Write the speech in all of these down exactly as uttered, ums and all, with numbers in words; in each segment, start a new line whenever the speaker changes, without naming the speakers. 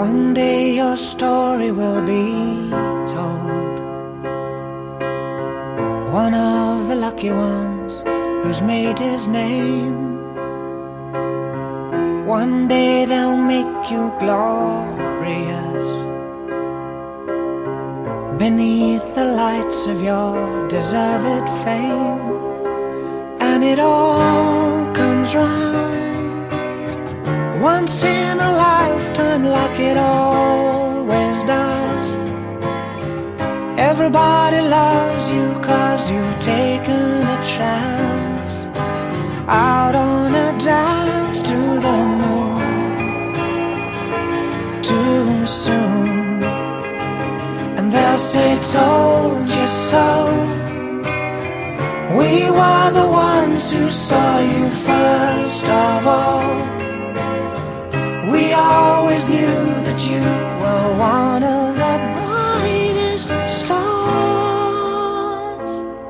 One day your story will be told. One of the lucky ones who's made his name. One day they'll make you glorious beneath the lights of your deserved fame. And it all comes round once in a lifetime, like it always does. Everybody loves you 'cause you've taken a chance out on a dance to the moon too soon. And they'll say, told you so. We were the ones who saw you first of all. We always knew that you were one of the brightest stars.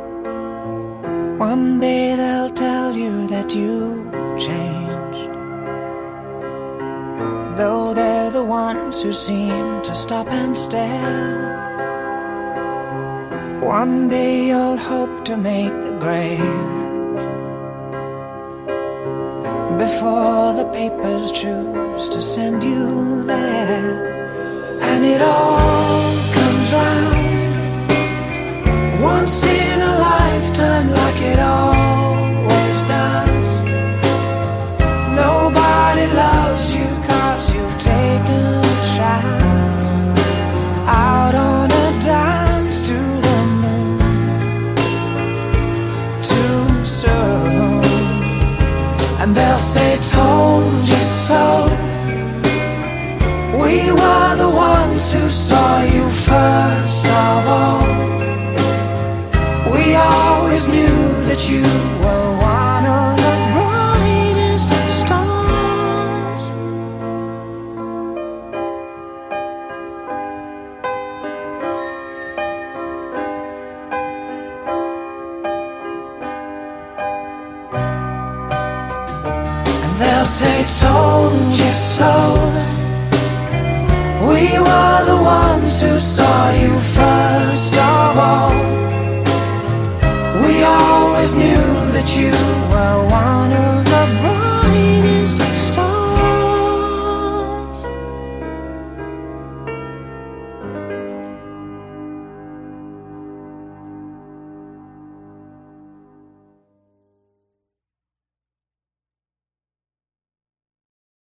One day they'll tell you that you've changed, though they're the ones who seem to stop and stare. One day you'll hope to make the grave before the papers choose to send you there. And it all comes round once in a lifetime, like it always does. Nobody loves you 'cause you've taken a chance out on a dance to the moon too soon. And they'll say, told you so. We were the ones who saw you first of all. We always knew that you were one of the brightest stars. They'll say, told you so. We were the ones who saw you first.